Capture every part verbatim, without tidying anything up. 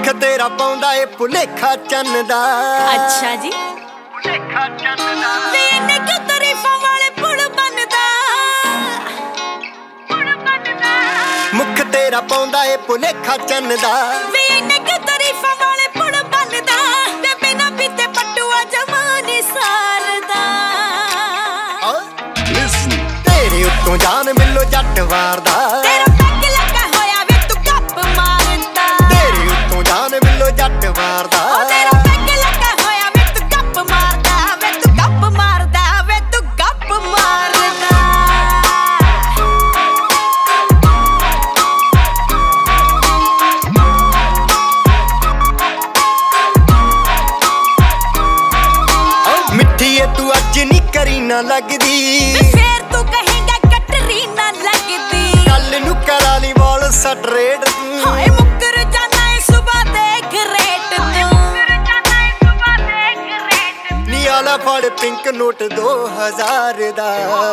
ਮੁਖ ਤੇਰਾ ਪਾਉਂਦਾ ਏ ਭੁਲੇਖਾ ਚੰਨ ਦਾ। ਅੱਛਾ ਜੀ ਭੁਲੇਖਾ ਚੰਨ ਦਾ ਵੇ ਇਹਨੇ ਕਿਉਂ ਤਾਰੀਫਾਂ ਵਾਲੇ ਪੁਲ ਬਣਦਾ ਪੁਲ ਬਣਦਾ ਮੁਖ ਤੇਰਾ ਪਾਉਂਦਾ ਏ ਭੁਲੇਖਾ ਚੰਨ ਦਾ। ਵੇ ਇਹਨੇ ਕਿਉਂ ਤਾਰੀਫਾਂ ਵਾਲੇ ਪੁਲ ਬਣਦਾ ਵੇ ਬਿਨਾ ਪੀਤੇ ਪਟੂਆ ਜਮਾਨੀ ਸਾਰਦਾ। ਤੇਰੇ ਉੱਤੋਂ ਜਾਨ ਮਿਲੋ ਜੱਟ ਵਾਰਦਾ। ਤੇਰਾ ਪੈਗ ਲੱਗਾ ਹੋਇਆ ਵੇ ਤੂੰ ਗੱਪ ਮਾਰਦਾ। ਤੇਰੇ ਉੱਤੋਂ ਜਾਨ ਮਿਲੋ ਜੱਟ ਵਾਰਦਾ। ਤੇਰਾ ਪੈਗ ਲੱਗਾ ਹੋਇਆ ਵੇ ਤੂੰ ਗੱਪ ਮਾਰਦਾ ਵੇ ਤੂੰ ਗੱਪ ਮਾਰਦਾ ਵੇ ਤੂੰ ਗੱਪ ਮਾਰਦਾ। ਮਿੱਠੀ ਏ ਤੂੰ ਅੱਜ ਨੀ ਕਰੀ ਨਾ ਲੱਗਦੀ ਫੇਰ ਤੂੰ ਕਹੇਂਗਾ ਕਟਰੀ ਨਾ ਲੱਗਦੀ। ਕੱਲ ਨੂੰ ਕਰਾ ਲਈ ਵਾਲ ਸਟਰੇਟ ਤੂੰ। ਹਾਏ ਮੁੱਕਰ ਜਾਣਾ ਏ ਸੁਬਾ ਦੇ ਗ੍ਰੇਟ ਤੂੰ। ਨੀ ਆਲਾ ਫੜ ਪਿੰਕ ਨੋਟ ਦੋ ਹਜ਼ਾਰ ਦਾ।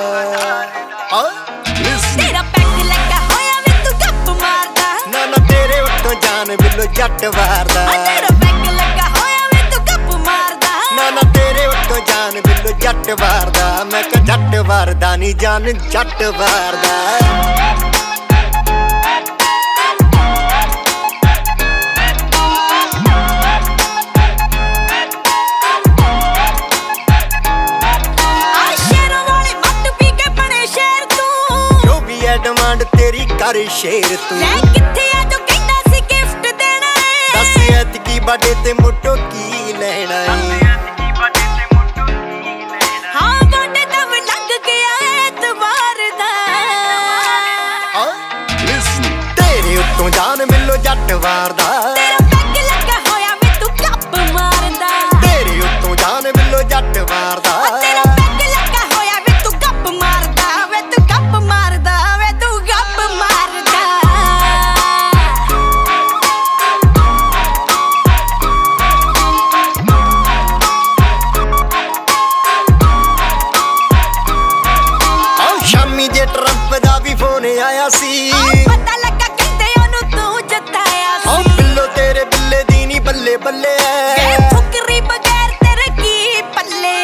ਤੇਰਾ ਪੈਗ ਲੱਗਾ ਹੋਇਆ ਵੇ ਤੂੰ ਗੱਪ ਮਾਰਦਾ। ਨਾ ਨਾ ਤੇਰੇ ਉੱਤੋਂ ਜਾਨ ਬਿੱਲੋ ਜੱਟ ਵਾਰਦਾ। ਤੇਰਾ ਪੈਗ ਲੱਗਾ ਹੋਇਆ ਵੇ ਤੂੰ ਗੱਪ ਮਾਰਦਾ। ਨਾ ਨਾ ਤੇਰੇ ਉੱਤੋਂ ਜਾਨ ਬਿੱਲੋ ਜੱਟ ਵਾਰਦਾ। ਮੈਂ ਕਿਹਾ ਜੱਟ ਵਾਰਦਾ ਨੀ ਜਾਨ ਜੱਟ ਵਾਰਦਾ। ਡਿਮਾਂਡ ਤੇਰੀ ਕਰ ਸ਼ੇਰ ਤੂੰ। ਲੈ ਕਿੱਥੇ ਆ ਜੋ ਕਹਿੰਦਾ ਸੀ ਗਿਫਟ ਦੇਣਾ ਏ। ਦੱਸ ਐਤਕੀ ਬਰਥਡੇ ਤੇ ਮੋਟੋ ਕੀ ਲੈਣਾ ਏ। ਹਾਂ ਬਰਥਡੇ ਤਾਂ ਲੰਘ ਗਿਆ ਐਤਵਾਰ ਦਾ। ਤੇਰੇ ਉੱਤੋਂ ਜਾਨ ਮਿਲੋ ਜੱਟ ਵਾਰਦਾ। ਤੇਰਾ ਪੈਗ ਲੱਗਾ ਹੋਇਆ ਵੇ ਤੂੰ ਗੱਪ ਮਾਰਦਾ। ਤੇਰੇ ਉੱਤੋਂ ਜਾਨ ਮਿਲੋ ਜੱਟ ਵਾਰਦਾ। ਤੇਰਾ ਪੈਗ ਲੱਗਾ ਹੋਇਆ ਵੇ ਤੂੰ ਗੱਪ ਮਾਰਦਾ ਵੇ ਤੂੰ ਗੱਪ ਮਾਰਦਾ ਵੇ ਤੂੰ ਗੱਪ ਮਾਰਦਾ। ਆਹ ਸ਼ਾਮੀ ਜੇ ਟਰੰਪ ਦਾ ਵੀ ਫੋਨ ਆਇਆ ਸੀ। ਪਤਾ ਲੱਗਾ ਕਹਿੰਦੇ ਉਹਨੂੰ ਤੂੰ ਜਿਤਾਇਆ ਸੀ। ਆਹ ਬਿੱਲੋ ਤੇਰੇ ਬਿੱਲੇ ਦੀ ਨੀ ਬੱਲੇ ਬੱਲੇ ਵੇ ਫੁਕਰੀ ਬਗੈਰ ਤੇਰੇ ਕੀ ਪੱਲੇ।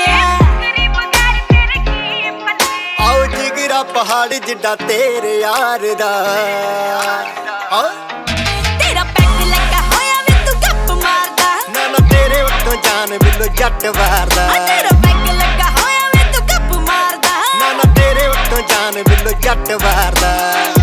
ਆਓ ਜਿਗਰਾ ਪਹਾੜ ਜਿੱਡਾ ਤੇਰੇ ਯਾਰ ਦਾ। ਤੇਰਾ ਪੈਗ ਲੱਗਾ ਹੋਇਆ ਵੇ ਤੂੰ ਗੱਪ ਮਾਰਦਾ। ਨਾ ਨਾ ਤੇਰੇ ਉੱਤੋਂ ਜਾਨ ਬਿੱਲੋ ਜੱਟ ਵਾਰਦਾ। ਤੇਰਾ ਪੈਗ ਲੱਗਾ ਹੋਇਆ ਵੇ ਤੂੰ ਗੱਪ ਮਾਰਦਾ। ਨਾ ਨਾ ਤੇਰੇ ਉੱਤੋਂ ਜਾਨ ਬਿੱਲੋ ਜੱਟ ਵਾਰਦਾ।